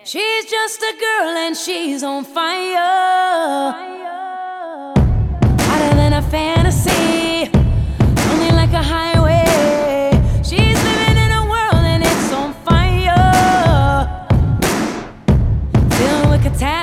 She's just a girl and she's on fire, hotter than a fantasy, only like a highway. She's living in a world and it's on fire, filled with catastrophe.